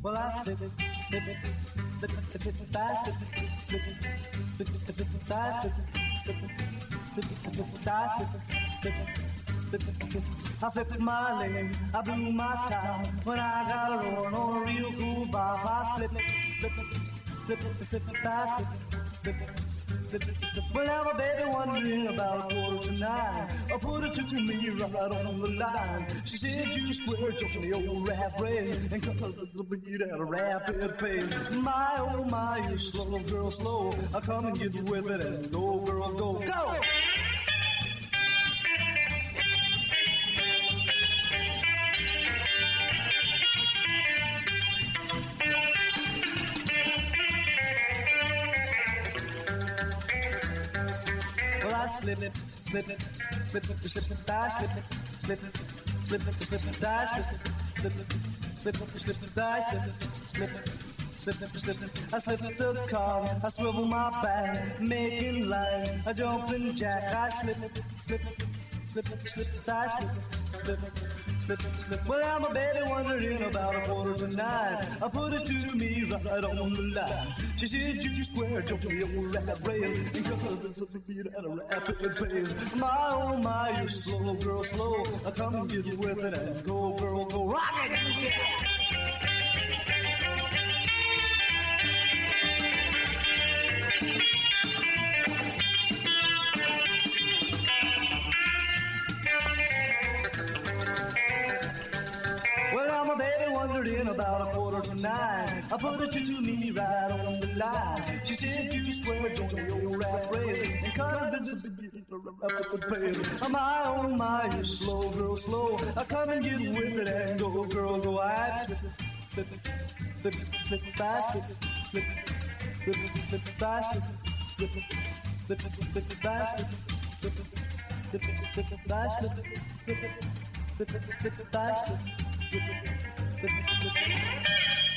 Well, I flip it, flip it, flip it, flip it, die, flip it, flip it, flip it, flip it, die, flip it, flip it, flip it, flip it, die, flip it, flip it, flip it, flip it. I flipped my lane, I blew my top when I got a rolling on a real cool bop. I flip it, flip it, flip it, flip it, die, flip it, flip it. Well, now my baby wondering about 8:45. I put it to me right on the line. She said, you square jump the old rap race and cut the beat at a rapid pace. My, oh my, you slow, girl, slow. I come and get with it and go, girl, go, go! Slip it, slip it, slip it, slip it, die, slip it, slip it, slip it, slip it, die, slip it, slip it, slip it, slip it, die, slip it, slip it, slip it, slip it. I slip it the car, I swivel my back, making line, a jumping jack. I slip it, slip it, slip it, slip it, die, slip it, slip it. Slip it, slip. Well, I'm a baby wondering about 8:45. I put it to me right on the line. She said, you square jump the old rap rail and cut the beat at a rapid pace. My, oh my, you're slow, girl, slow. I come and get with it and go, girl, go. Rock it! Yeah. In about 8:45, I put it to me right on the line. She said, you square join the old rap race and cut it this beat at a rapid pace. My, oh my, you're slow, girl, slow. I come and get with it and go, girl, go. I flip it, flip it, flip it, flip it, back, flip it, flip it, flip it, flip it, back, flip it, flip it, flip it, flip it, back, flip it, flip it, flip it, flip it, back, flip it, flip it, flip it, flip it, back, flip it, flip it.